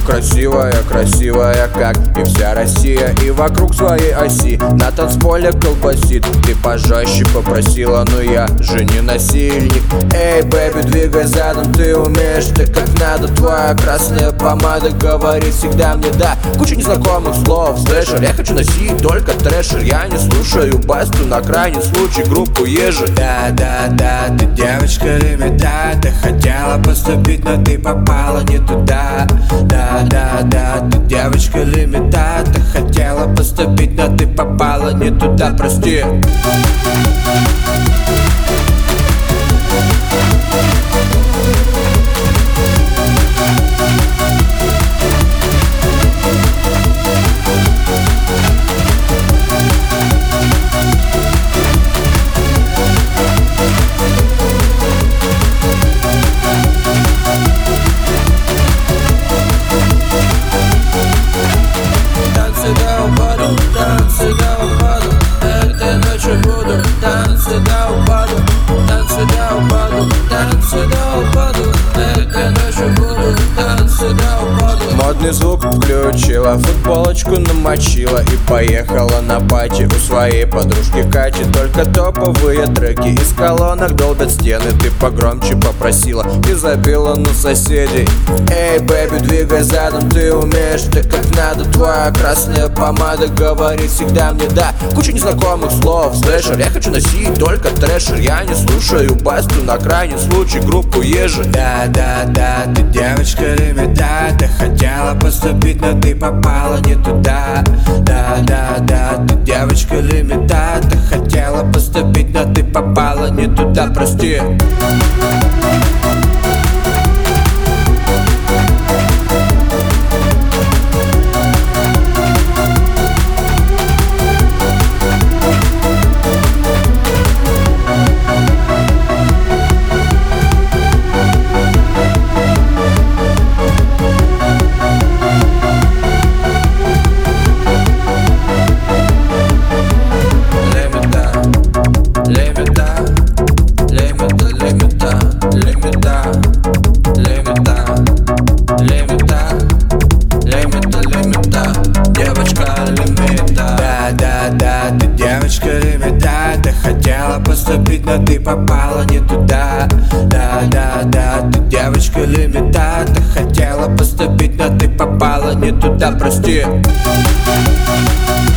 красивая, красивая, как и вся Россия, и вокруг своей оси на танцполе колбасит. Ты пожестче попросила, но я же не насильник. Эй, бэби, двигай задом, ты умеешь так как надо. Твоя красная помада говорит всегда мне да. Куча незнакомых слов, слэшер, я хочу носить только трэшер. Я не слушаю басту, на крайний случай группу Ежи. Да, ты девочка лимита. Ты хотела поступить, но ты попала не туда. Да, ты девочка лимита. Ты хотела поступить, но ты попала не туда, прости. Танцы до упаду, этой ночью буду. Танцы до упаду, танцы до упаду, танцы до упаду, этой ночью буду. Танцы до упаду. Модный звук включила, футболочку намочила и поехала на пати у своей подружки Кати. Только топовые треки из колонок долбят стены. Ты погромче попросила и забила на соседей. Эй, бэби, двигай задом, ты умеешь так как надо. Твоя красная помада говорит всегда мне да. Куча незнакомых слов, слэшер, я хочу носить только трэшер. Я не слушаю басту, на крайний случай группу Ежи. Да, ты девочка лимита. Ты хотела поступить, но ты попала не туда. Да, ты девочка лимита. Ты хотела поступить, но ты попала не туда, прости. Да, ты девочка лимита. Ты хотела поступить, но ты попала не туда. Да, ты девочка лимита. Ты хотела поступить, но ты попала не туда, прости.